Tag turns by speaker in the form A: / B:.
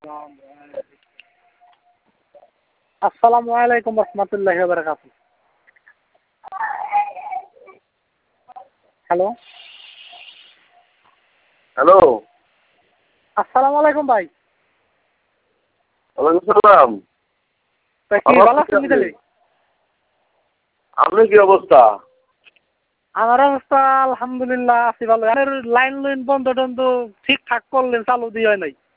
A: আসসালামু আলাইকুম রহমতুল্লাহি ওয়া বারাকাতুহু। হ্যালো,
B: হ্যালো,
A: আসসালামু আলাইকুম ভাই।
B: ওয়ালাইকুম সালাম।
A: তা কি
B: আমার
A: ভালো আছেন মিতালি?
B: আপনি কি অবস্থা?
A: আমার অবস্থা আলহামদুলিল্লাহ আছি ভালো। লাইন বন্ধ টন্ধ ঠিকঠাক করলেন, চালু দিয়ে হয় নাই।